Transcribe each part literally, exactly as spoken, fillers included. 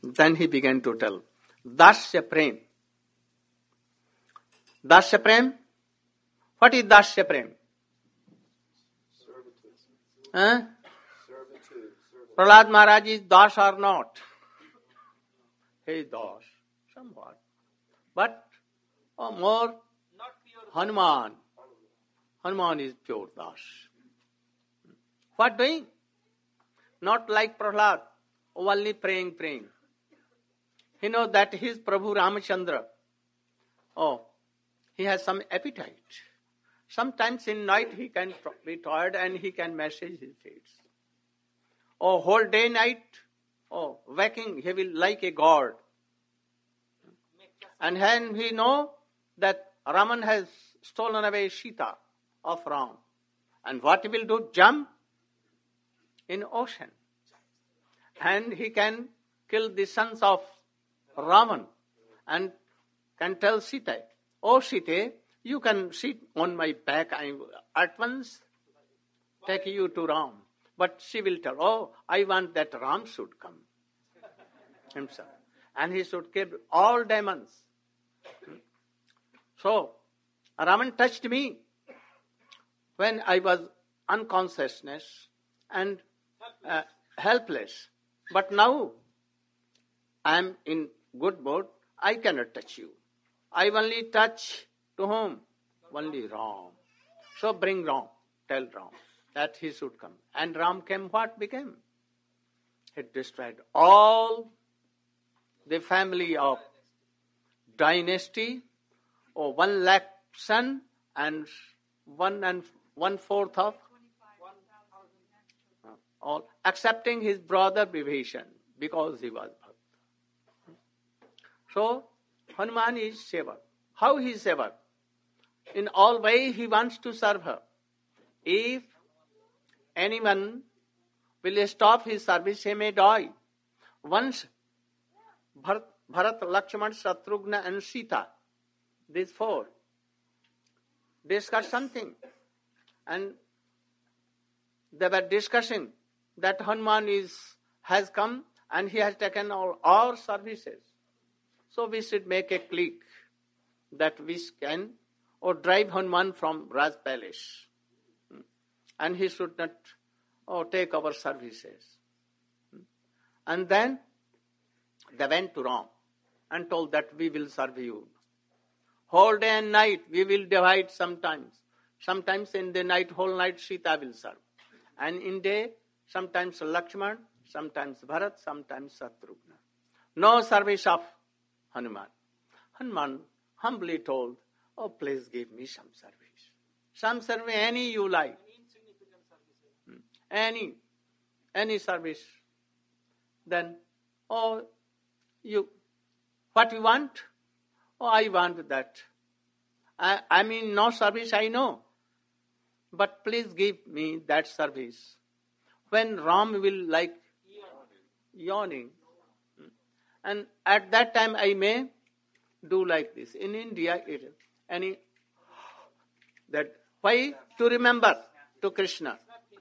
Then he began to tell, Dasya Prem. Dasya Prem? What is Dasya Prem? Huh? Prahlad Maharaj is Das or not? He is Das, somewhat. But oh, more Hanuman. Hanuman is pure Das. What doing? Not like Prahlad, only praying, praying. He knows that his Prabhu Ramachandra, oh, he has some appetite. Sometimes in night he can be tired and he can message his face. Oh, whole day, night, oh, waking, he will like a god. And then we know that Raman has stolen away Sita of Ram. And what he will do? Jump in ocean. And he can kill the sons of Raman and can tell Sita, oh Sita, you can sit on my back. I at once take you to Ram. But she will tell, oh, I want that Ram should come himself. And he should kill all demons. So, Raman touched me when I was unconsciousness and uh, helpless. But now, I am in good mood. I cannot touch you. I only touch to whom? Only Ram. So bring Ram. Tell Ram that he should come. And Ram came, what became? He destroyed all the family of dynasty, or one lakh son and one and one fourth of all, accepting his brother Vibhishan because he was Bhakt. So Hanuman is Sevak. How he is Sevak? In all way he wants to serve her. If anyone will stop his service, he may die. Once Bharat, Bharat Lakshman, Shatrugna and Sita, these four, discussed something. And they were discussing that Hanuman is has come and he has taken all our services. So we should make a clique that we can or drive Hanuman from Raj Palace. And he should not oh, take our services. And then they went to Ram and told that we will serve you. Whole day and night we will divide sometimes. Sometimes in the night, whole night Sita will serve. And in day, sometimes Lakshman, sometimes Bharat, sometimes Shatrugna. No service of Hanuman. Hanuman humbly told, oh, please give me some service. Some service, any you like. Any, any service. Then, oh, you, what you want? Oh, I want that. I, I mean, no service, I know. But please give me that service. When Ram will like yawning. And at that time I may do like this. In India, it is any that why to remember to Krishna.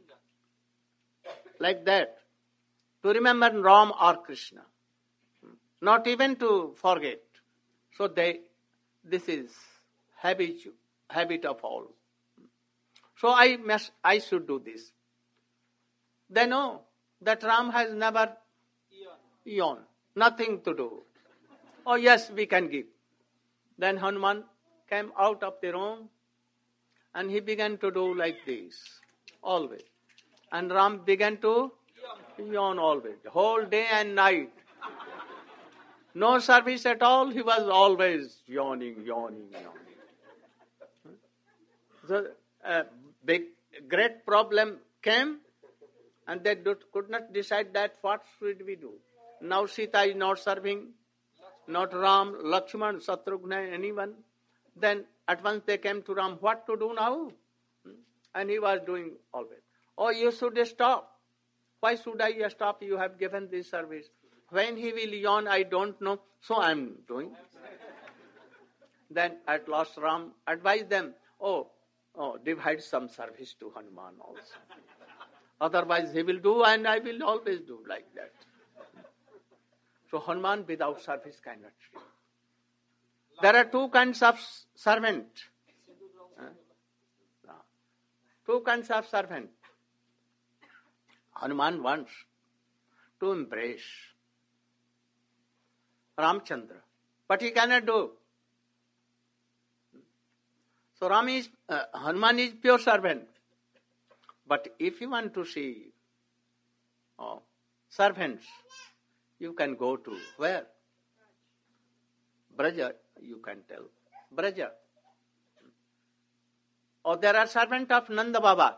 Like that. To remember Ram or Krishna. Not even to forget. So they this is habit habit of all. So I must I should do this. They know that Ram has never yawned. Nothing to do. Oh yes, we can give. Then Hanuman came out of the room and he began to do like this. Always. And Ram began to yawn always. Whole day and night. No service at all. He was always yawning, yawning, yawning. So a big, great problem came and they could not decide that what should we do. Now Sita is not serving, not Ram, Lakshman, Shatrugna, anyone. Then at once they came to Ram, what to do now? And he was doing always. Oh, you should stop. Why should I stop? You have given this service. When he will yawn, I don't know, so I am doing. Then at last Ram advised them, oh, oh, divide some service to Hanuman also. Otherwise he will do and I will always do like that. So Hanuman without service cannot free. There are two kinds of servant. Huh? Two kinds of servant. Hanuman wants to embrace Ramchandra, but he cannot do. So Ram is, uh, Hanuman is pure servant. But if you want to see oh, servants, you can go to where? Braja, you can tell. Braja. Or there are servants of Nanda Baba.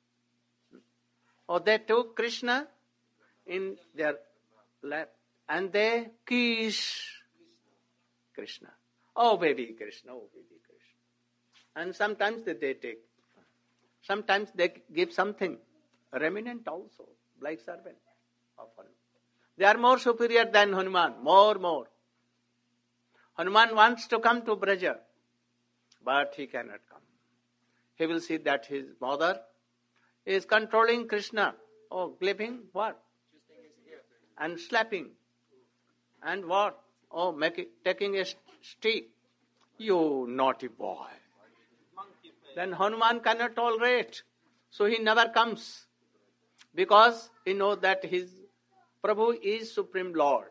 Or they took Krishna in their lap and they kiss Krishna. Oh baby Krishna, oh baby Krishna. And sometimes they, they take, sometimes they give something, remnant also, like servant of Hanuman. They are more superior than Hanuman, more, more. Hanuman wants to come to Braja, but he cannot come. He will see that his mother is controlling Krishna. Oh, clipping what? And slapping. And what? Oh, making, taking a stick. You naughty boy. Then Hanuman cannot tolerate. So he never comes. Because he knows that his Prabhu is Supreme Lord.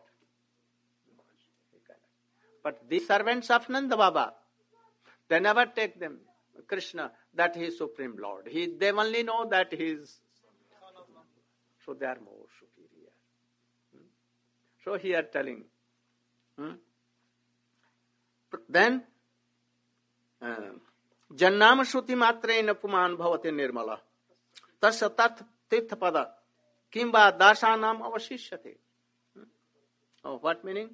But the servants of Nanda Baba, they never take them, Krishna, that he is Supreme Lord. He, they only know that he is, so they are more superior. Hmm? So here telling, hmm? Then, Jannam Shruti Matreina Puman Bhavate Nirmala, Tasya Tat Tirthapada, Kimba Dasanam Avashishyate. Oh, what meaning?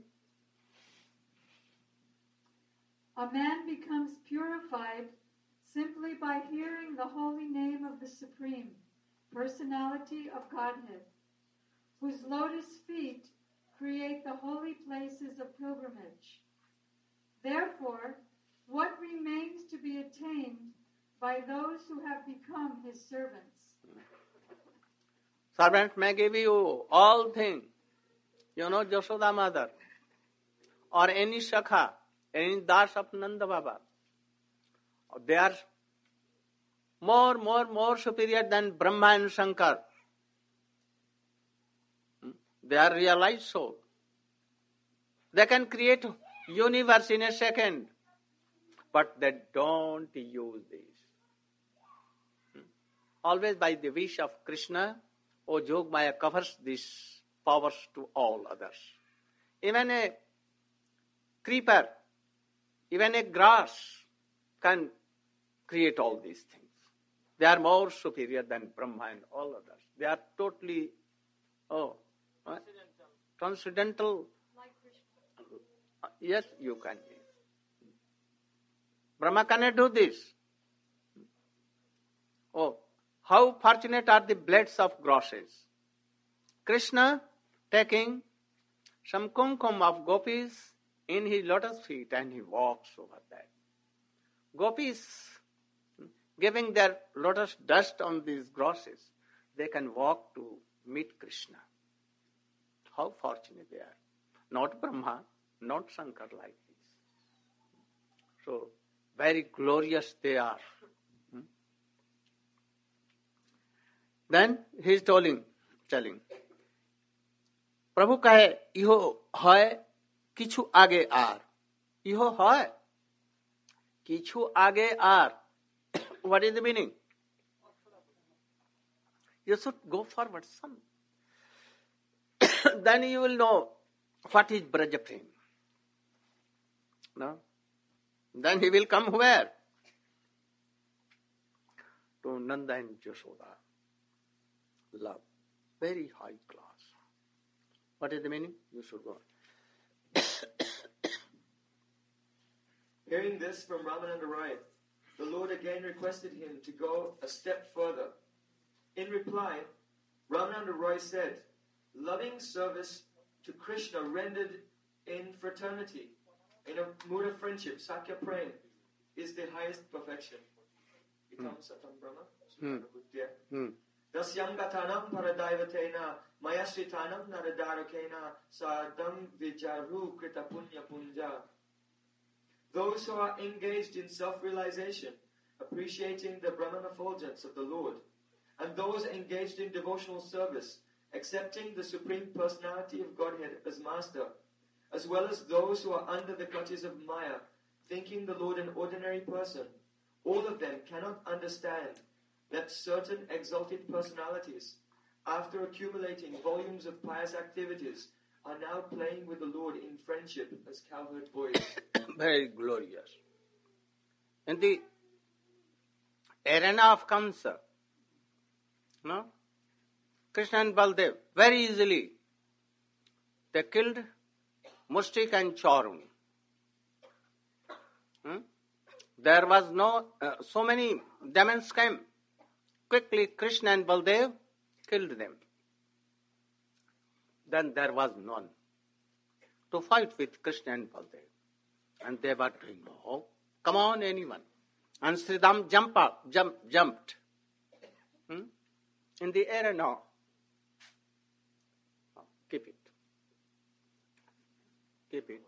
A man becomes purified simply by hearing the holy name of the Supreme Personality of Godhead, whose lotus feet create the holy places of pilgrimage. Therefore, what remains to be attained by those who have become his servants? Servant may give you all things. You know, Jashoda mother, or any Shakha, any Das of Nanda Baba. They are more, more, more superior than Brahma and Shankar. They are realized soul. They can create universe in a second, but they don't use this. Always by the wish of Krishna, O Jogmaya covers these powers to all others. Even a creeper, even a grass can create all these things. They are more superior than Brahma and all others. They are totally, oh, what? Transcendental. Like Krishna. Yes, you can be. Brahma cannot do this. Oh, how fortunate are the blades of grasses. Krishna taking some kumkum of gopis in his lotus feet and he walks over that. Gopis giving their lotus dust on these grasses, they can walk to meet Krishna. How fortunate they are. Not Brahma, not Shankar like this. So, very glorious they are. Hmm? Then he is telling, telling, Prabhu kahe, iho hai kichu age ar. Iho hai kichu age ar. What is the meaning? You should go forward some. Then you will know what is Braja Prem. No? Then he will come where? To Nanda and Jashoda. Love. Very high class. What is the meaning? You should go. Hearing this from Ramananda Roy, the Lord again requested him to go a step further. In reply, Ramananda Roy said, loving service to Krishna rendered in fraternity, in a mood of friendship, Sakya Prem, is the highest perfection. Becomes Satam Brahma. Hmm. Hmm. Dasyam gatanam paradaivatena mayasritanam naradarakena sadam vijaru krita punya punja. Those who are engaged in self-realization, appreciating the Brahman effulgence of the Lord, and those engaged in devotional service, accepting the Supreme Personality of Godhead as Master, as well as those who are under the clutches of Maya, thinking the Lord an ordinary person, all of them cannot understand that certain exalted personalities, after accumulating volumes of pious activities, are now playing with the Lord in friendship as cowherd boys. Very glorious. In the arena of Kamsa, no? Krishna and Baldev, very easily, they killed Mushtik and Charun. Hmm? There was no, uh, so many demons came. Quickly Krishna and Baldev killed them. Then there was none to fight with Krishna and Baldev. And they were doing, oh, come on anyone. And Sridham jump up, jump, jumped hmm? in the arena. Oh, keep it. Keep it.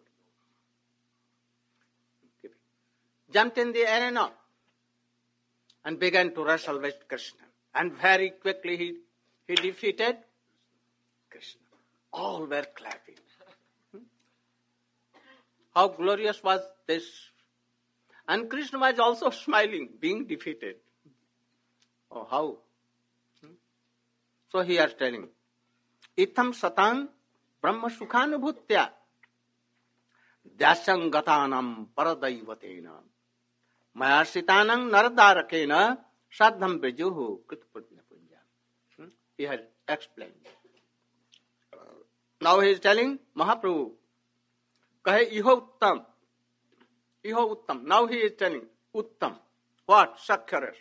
Keep it. Jumped in the arena and began to wrestle with Krishna. And very quickly he, he defeated Krishna. All were clapping. Hmm? How glorious was this? And Krishna was also smiling, being defeated. Oh, how? Hmm? So he is telling, Itham satang brahma sukhanubhutya dasyam gatanam paradaivatena mayasitanam naradarakena sadham vijuhu kritpunya punya. He has explained. Now he is telling Mahaprabhu, kahe iho uttam, iho uttam. Now he is telling uttam. What? Sakya ras.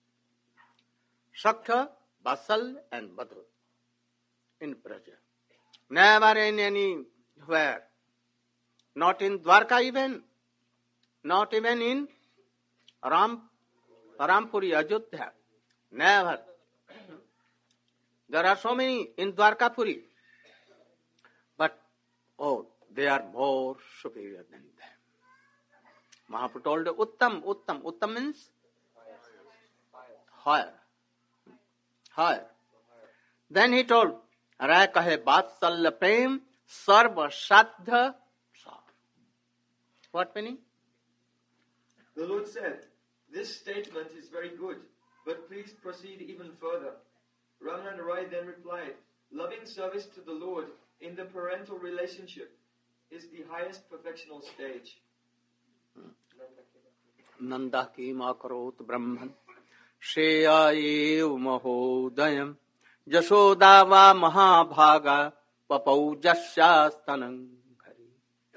Sakya, Basal and Madhu in Braja. Never in anywhere. Not in Dwarka even. Not even in Ram, Rampuri, Ajodhya. Never. There are so many in Dwarkapuri. But, oh, they are more superior than them. Mahaprabhu told Uttam, Uttam. Uttam means higher. Higher. Then he told, Rai kahe Vatsalya Prem Sarva Saddha Sar. What meaning? The Lord said, this statement is very good, but please proceed even further. Ramananda Roy then replied, loving service to the Lord in the parental relationship is the highest perfectional stage. Nanda kima karot brahman Shreya ev mahodayam Jashoda va mahabhaga Papau jasyastanam ghari.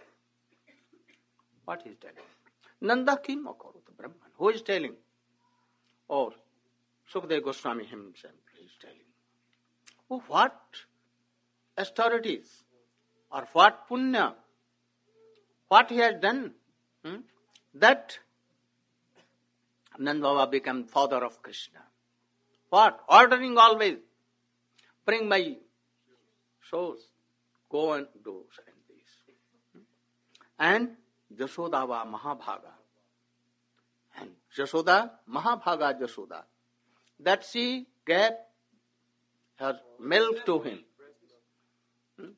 What is telling? Nanda kima karot brahman. Who is telling? Or Sukadeva Goswami himself is telling. Oh, what austerities or what punya, what he has done, hmm? that Nanda Baba became father of Krishna. What? Ordering always, bring my souls, go and do and this. And Jashoda va Mahabhaga. And Jashoda, Mahabhaga Jashoda, that she gave her milk to him. Hmm?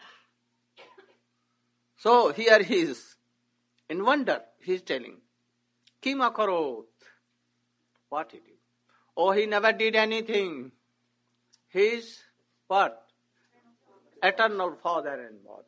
So here he is in wonder. He is telling, Kima karot. What he did? Oh, he never did anything. He is what? Eternal father and mother.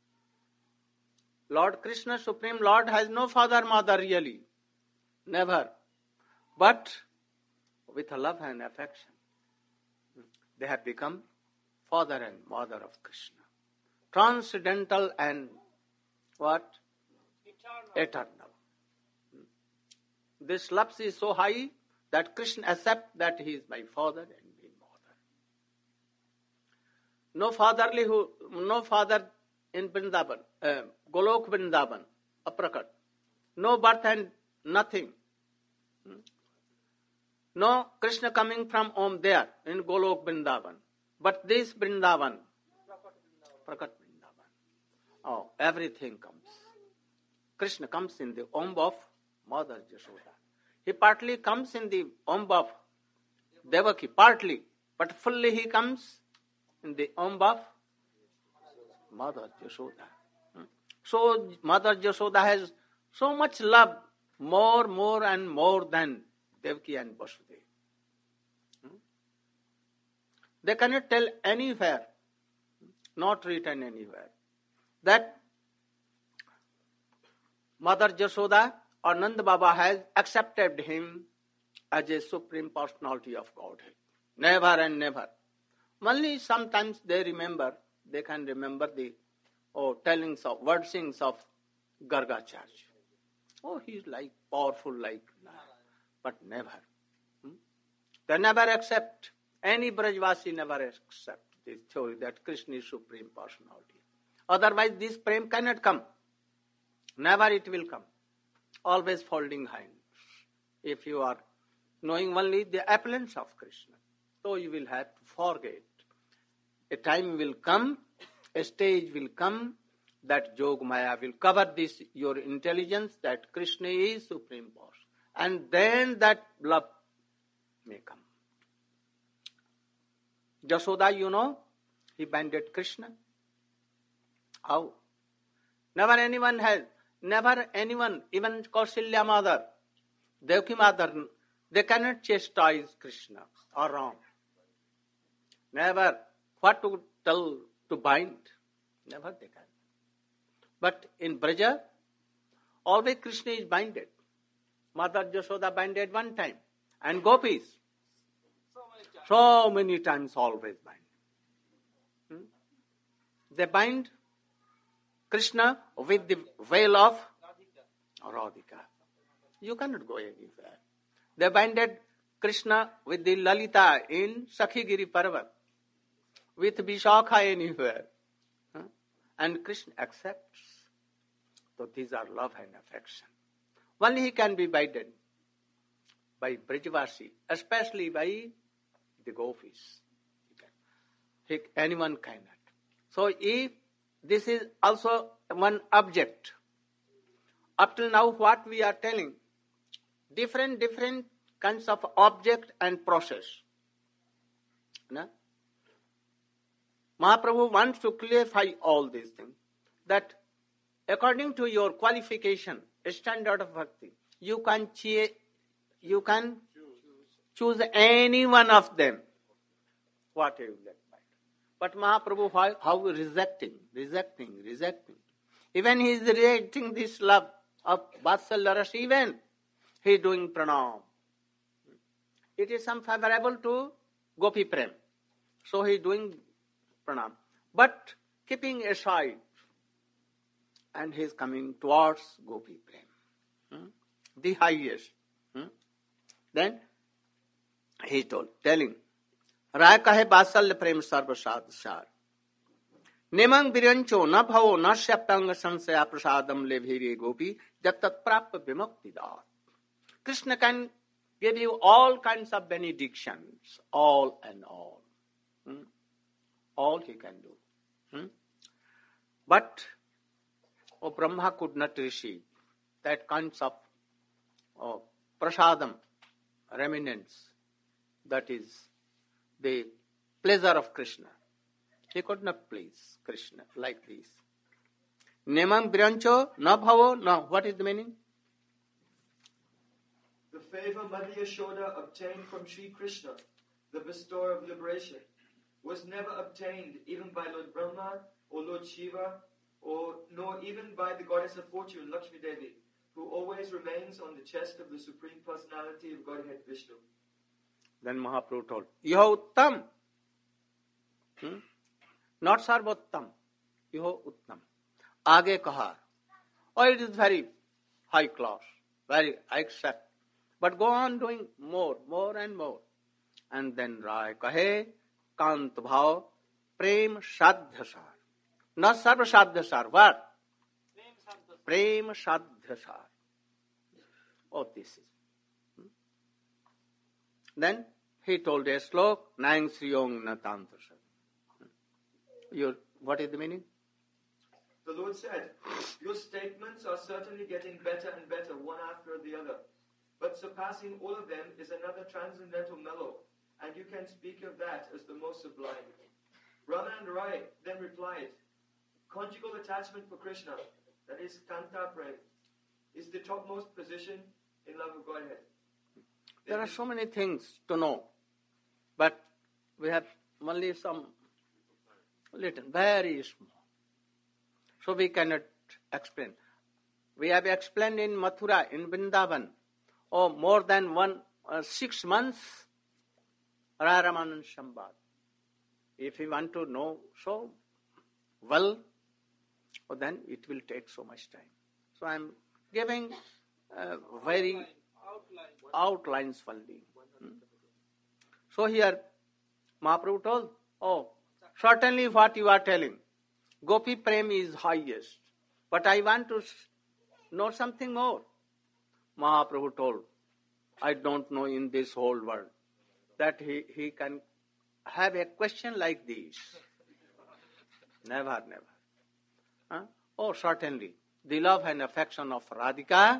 Lord Krishna, Supreme Lord, has no father, mother really. Never. But with love and affection, they have become father and mother of Krishna. Transcendental and what? Eternal. Eternal. This love is so high that Krishna accepts that he is my father and my mother. No fatherly who, no father in Vrindavan, uh, Golok Vrindavan, Aprakat. No birth and nothing. No Krishna coming from Om there in Golok Vrindavan. But this Vrindavan, Prakat Vrindavan, oh, everything comes. Krishna comes in the womb of Mother Yashoda. He partly comes in the womb of Devaki, partly, but fully he comes in the womb of Mother Yashoda. So Mother Yashoda has so much love, more, more and more than Devaki and Vasudeva. They cannot tell anywhere, not written anywhere, that Mother Yashoda or Nanda Baba has accepted him as a supreme personality of Godhead. Never and never. Only sometimes they remember, they can remember the oh, tellings of, wordsings of Gargacharya. Oh, he is like, powerful like, but never. Hmm? They never accept, any Brajvasi never accept this theory that Krishna is supreme personality. Otherwise this prem cannot come. Never it will come. Always folding hands. If you are knowing only the appearance of Krishna, so you will have to forget. A time will come, a stage will come, that Jog Maya will cover this, your intelligence, that Krishna is supreme boss. And then that love may come. Yashoda, you know, he banded Krishna. How? Never anyone has, never anyone, even Kausalya mother, Devaki mother, they cannot chastise Krishna or Ram. Never. What to tell, to bind? Never they can. But in Braja, always Krishna is binded. Mother Yashoda binded one time. And gopis, so many times always bind. Hmm? They bind Krishna with the veil of Radhika. You cannot go anywhere. They binded Krishna with the Lalita in Sakhigiri Parvat, with Vishakha anywhere. Huh? And Krishna accepts. So these are love and affection. Only he can be binded by Brajvasi, especially by the gopis. He, anyone cannot. So if this is also one object, up till now what we are telling, different, different kinds of object and process. No? Mahaprabhu wants to clarify all these things, that according to your qualification, standard of bhakti, you can che- you can choose any one of them, whatever you like. But Mahaprabhu, how, how rejecting, rejecting, rejecting. Even he is rejecting this love of Vatsalya Rasa, even he is doing pranam. It is some favorable to Gopi Prem. So he is doing pranam. But keeping aside, and he is coming towards Gopi Prem. Hmm? The highest. Hmm? Then he told, telling, राय कहे बात्सल्य प्रेम सर्वसाद सार निमंग विरंचो न भवो न श्यप्यंग संशया प्रसादम ले भीरे गोपी जब तक प्राप्त विमुक्ति दात. Krishna can give you all kinds of benedictions, all and all. Hmm? All he can do. Hmm? But oh, Brahma could not receive that kinds of oh, prasadam, remnants, that is the pleasure of Krishna. He could not please Krishna like this. Nemam Birancho, na bhavo, no. What is the meaning? The favor Mother Yashoda obtained from Sri Krishna, the bestower of liberation, was never obtained even by Lord Brahma or Lord Shiva, or nor even by the goddess of fortune, Lakshmi Devi, who always remains on the chest of the Supreme Personality of Godhead Vishnu. Then Mahaprabhu told, Iho Uttam. Hmm? Not Sarvottam. Iho Uttam. Aage kaha. Oh, it is very high class. Very, I accept. But go on doing more, more and more. And then Rai kahe, Kant bhav, Prem Sadhyasar. Not Sarva Sadhyasar. What? Prem Sadhyasar. Oh, this is. Then he told a slok, Nang Sriyong Natantasam. Your, what is the meaning? The Lord said, your statements are certainly getting better and better one after the other. But surpassing all of them is another transcendental mellow, and you can speak of that as the most sublime. Ramananda Rai then replied, conjugal attachment for Krishna, that is Kanta Prem, is the topmost position in love of Godhead. There are so many things to know, but we have only some little, very small. So we cannot explain. We have explained in Mathura, in Vrindavan, oh, more than one, uh, six months, Raraman Sambad. If we want to know so well, oh, then it will take so much time. So I am giving uh, very outlines only. Hmm. So here, Mahaprabhu told, oh, certainly what you are telling, Gopi Prem is highest. But I want to know something more. Mahaprabhu told, I don't know in this whole world that he, he can have a question like this. Never, never. Huh? Oh, certainly. The love and affection of Radhika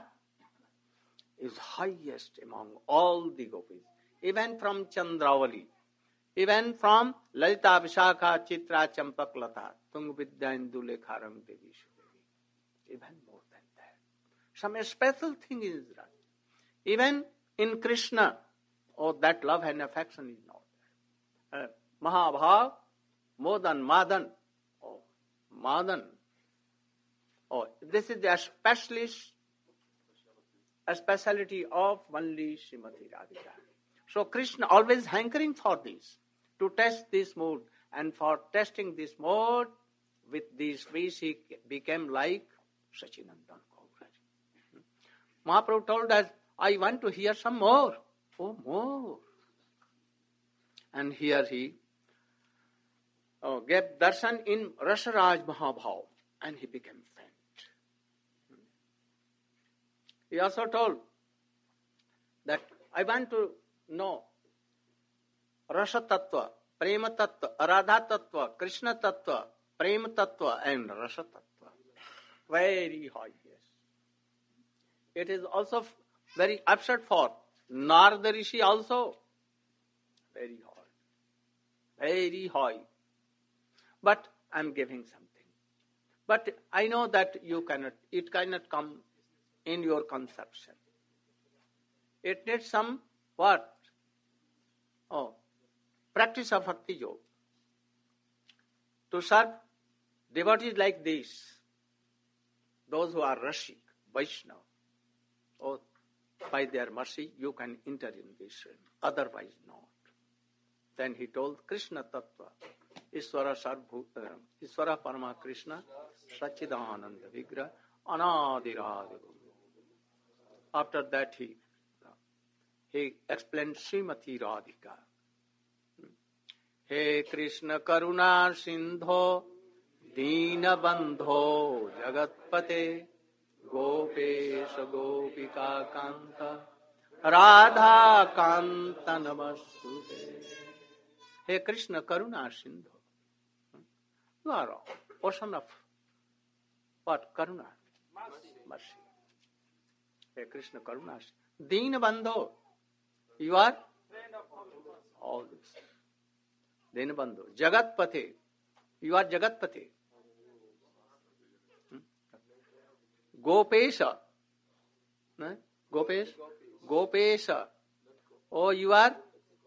is highest among all the gopis. Even from Chandravali, even from Lalita Vishakha Chitra Champak Lata, Tung Vidya Indulekha Rang Devi Shudevi. Even more than that. Some special thing is that. Even in Krishna, oh, that love and affection is not there. Uh, Mahabhav, Modan, Madan, oh, Madan. Oh, this is the specialist, a speciality of only Srimati Radhika. So Krishna always hankering for this, to test this mood, and for testing this mood, with these ways he became like Sachinandan Gauraj. Mahaprabhu told us, I want to hear some more. Oh, more. And here he oh, gave darshan in Rasaraj Mahabhav, and he became faint. He also told that I want to know Rasa Tattva, Prema Tattva, Radha Tattva, Krishna Tattva, Prema Tattva, and Rasa Tattva. Very high, yes. It is also very absurd for Narada Rishi also. Very high. Very high. But I am giving something. But I know that you cannot, it cannot come in your conception. It needs some, what? Oh, practice of Bhakti Yoga. To serve devotees like this, those who are Rashik, Vaishnava, oh, by their mercy you can enter in this realm, otherwise not. Then he told Krishna Tattva, Iswara Sarvbhu, uh, Iswara Parama Krishna, Sachidananda Vigra, Anadiradi. After that he he explained Srimati Radhika. He Krishna Karuna Sindho Dina Bandho Jagatpate Gopesha Gopika Kanta Radha Kanta Namastute. Hey Krishna Karuna Sindho. You are a ocean of what? Karuna. Mercy. Hey Krishna Karuna Sindho. Dina Bandho. You are all this. Dina Bandho. Jagatpate. You are Jagatpate. Hmm? Gopesha. No? Gopesh? Gopesha. Oh, you are?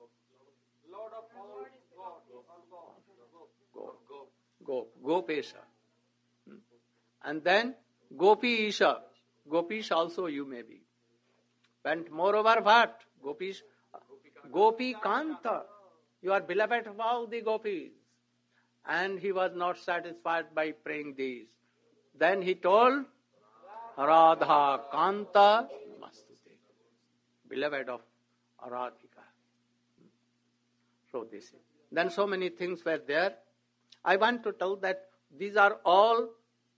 Go. Go. Gopesha. Hmm? And then Gopi Isha. Gopish also you may be. And moreover what? Gopish. Gopi Kanta. You are beloved of all the gopis. And he was not satisfied by praying these. Then he told Radha Kanta Namastute. Beloved of Radhika. So this is. Then so many things were there. I want to tell that these are all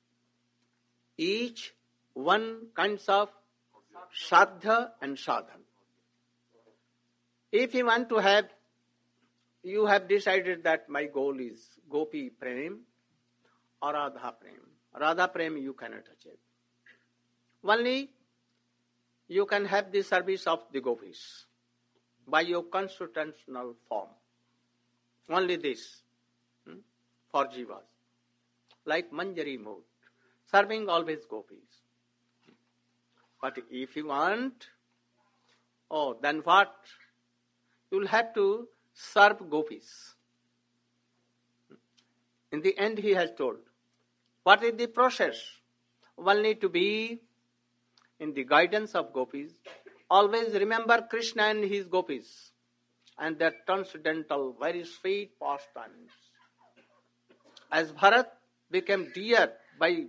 each one kinds of sadhya and sadhan. If you want to have, you have decided that my goal is Gopi Prem or Radha Prem. Radha Prem you cannot achieve. Only you can have the service of the Gopis by your constitutional form. Only this hmm, for Jivas. Like Manjari mode, serving always Gopis. But if you want, oh, then what? You'll have to serve Gopis. In the end, he has told, what is the process? Only to be in the guidance of Gopis. Always remember Krishna and his Gopis and their transcendental, very sweet pastimes. As Bharat became dear by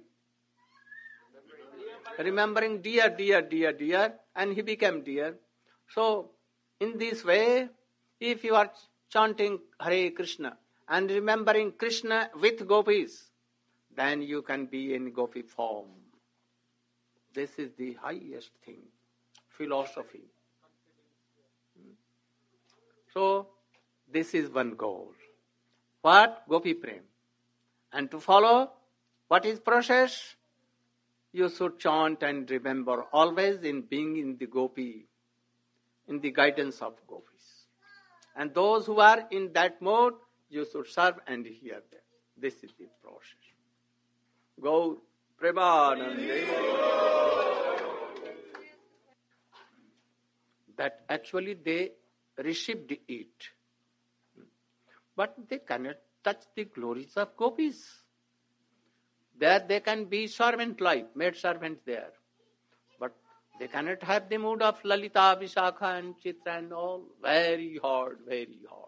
remembering dear, dear, dear, dear, and he became dear. So, in this way, if you are chanting Hare Krishna and remembering Krishna with Gopis, then you can be in Gopi form. This is the highest thing, philosophy. So, this is one goal. What? Gopi Prem. And to follow, what is process? You should chant and remember always in being in the Gopi, in the guidance of Gopis. And those who are in that mode, you should serve and hear them. This is the process. Gaur Premanande. That actually they received it. But they cannot touch the glories of Gopis. There they can be servant-like, maid servant there. But they cannot have the mood of Lalita, Vishakha and Chitra and all. Very hard, very hard.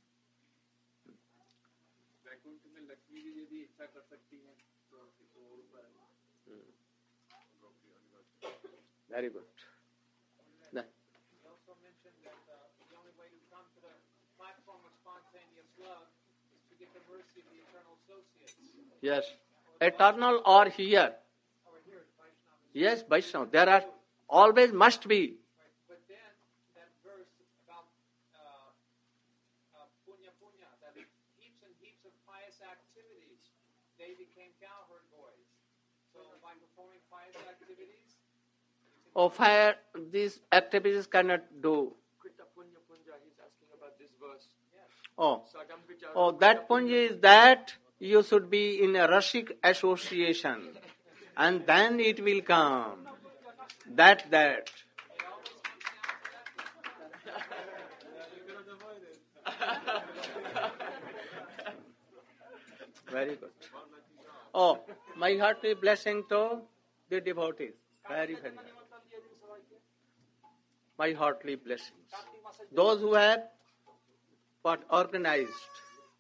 Very good. Then. He also mentioned that uh, the only way to come to the platform of spontaneous love is to get the mercy of the eternal associates. Yes. Eternal or here. Or here, Vaishnava. Yes, Vaishnava. There are always must be. Right. But then that verse about uh, uh, punya punya, that heaps and heaps of pious activities, they became cowherd boys. So by performing pious activities, Oh, fire, these activities cannot do. Krita Punya Punja, he's asking about this verse. Oh, Sagam Vichara oh, that punya is that you should be in a Rashik association. And then it will come. That, that. Very good. Oh, my hearty blessing to the devotees. Very, very good. My heartily blessings. Those who have what organized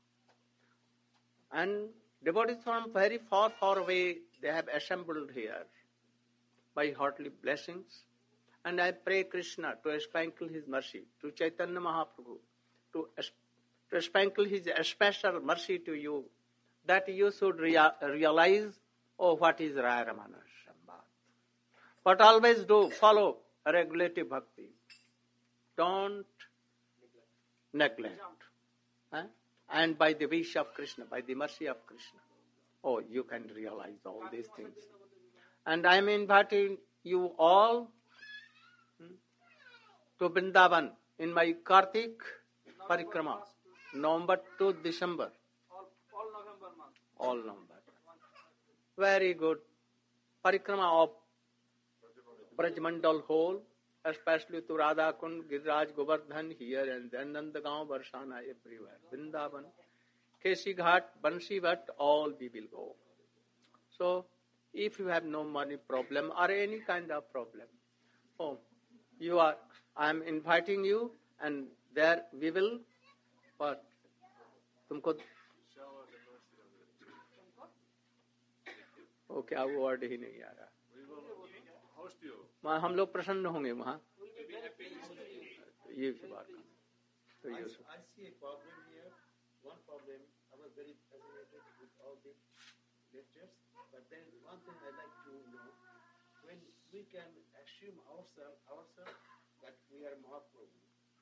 and devotees from very far, far away, they have assembled here. My heartily blessings. And I pray Krishna to sprinkle his mercy to Chaitanya Mahaprabhu, to, to sprinkle his special mercy to you, that you should rea- realize, oh, what is Raya Ramana Sambad. But always do follow regulative bhakti. Don't neglect. Huh? And by the wish of Krishna, by the mercy of Krishna, oh, you can realize all these things. And I am inviting you all hmm, to Vrindavan in my Kartik Parikrama, November to December. all, all November month. All November. Very good. Parikrama of Brajmandal whole, especially to Radha Kund, Giriraj, Govardhan here and then Nandagaon, Varsana, everywhere. Vrindavan, Keshi Ghat, Bansi Bhat, all we will go. So, if you have no money problem or any kind of problem, oh, you are, I am inviting you and there we will, what? तुमको ओ क्या वो word ही नहीं आ रहा वहाँ हम लोग प्रसन्न होंगे वहाँ ये बात तो ये I see a problem here. One problem, I was very fascinated with all the lectures, but then one thing I like to know, when we can assume ourselves ourselves that we are Mahaprabhu, and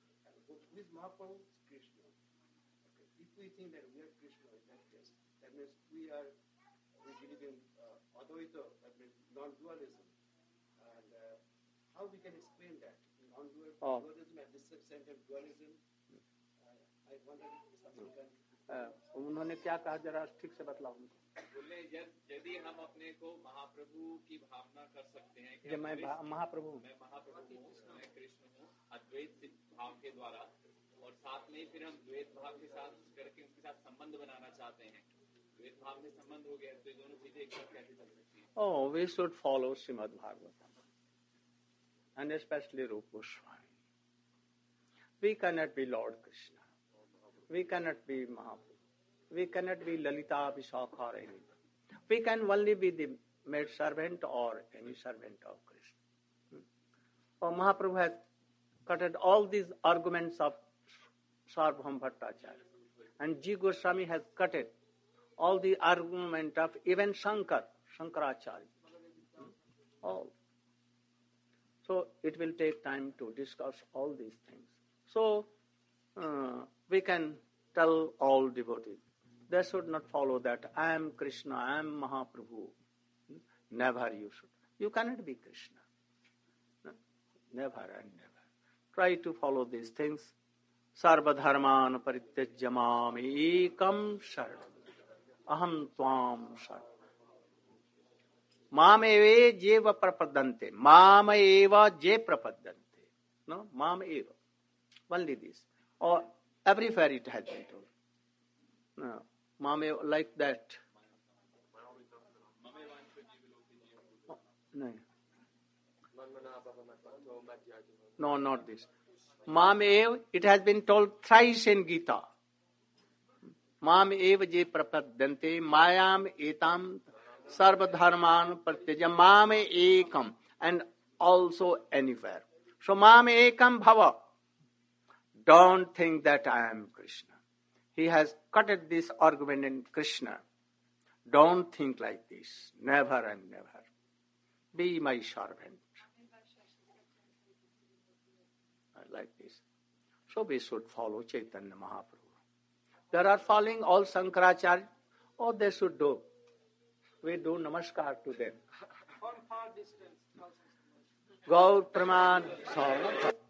who is Mahaprabhu? Krishna. Okay. If we think that we are Krishna in that case, that means we are, we believe in uh, Advaita, that means non-dualism. And uh, how we can explain that? Non-dualism Oh. at the same time dualism. Uh, I wonder if something can... Uh, उन्होंने क्या कहा जरा ठीक से बतलाओ उनको. बोले यद- यदि हम अपने को महाप्रभु की भावना कर सकते हैं कि जब मैं कृष्ण- भा- महाप्रभु हूँ. मैं महाप्रभु हूँ, मैं कृष्ण हूँ, अद्वैत भाव के द्वारा, और साथ में फिर हम द्वैत भाव के साथ करके उनके साथ संबंध बनाना चाहते हैं. द्वैत भाव में संबंध हो गया तो ये दोनों चीजें एक साथ कैसे चल सकती हैं? Oh, we should follow Srimad Bhagavatam, and especially Rupa Goswami. We cannot be Lord Krishna. We cannot be Mahaprabhu. We cannot be Lalita, Vishakha or anything. We can only be the maid servant or any servant of Krishna. Oh, Mahaprabhu has cutted all these arguments of Sarvabhauma Bhattacharya. And G. Goswami has cutted all the argument of even Shankar, Shankaracharya. All. So it will take time to discuss all these things. So uh, we can tell all devotees, they should not follow that, I am Krishna, I am Mahaprabhu. Never you should. You cannot be Krishna. No? Never and never. Try to follow these things. Sarva dharman parityajya mam ekam sharanam aham tvam sharanam. Mam eva jeva prapadante. Mam eva je prapadante. No? Mam eva. Only this. Or everywhere it has been told. No. Mam eva, like that. No. No, not this. Mam ev, it has been told thrice in Gita. Mam ev je prapadyante mayam etam sarva dharman pratyajam mam ekam, and also anywhere. So mam ekam bhava. Don't think that I am Krishna. He has cutted this argument in Krishna. Don't think like this. Never and never. Be my servant. Like this. So we should follow Chaitanya Mahaprabhu. There are following all Shankaracharya. Oh, they should do. We do namaskar to them. From far distance. Gaur Praman Sarvata.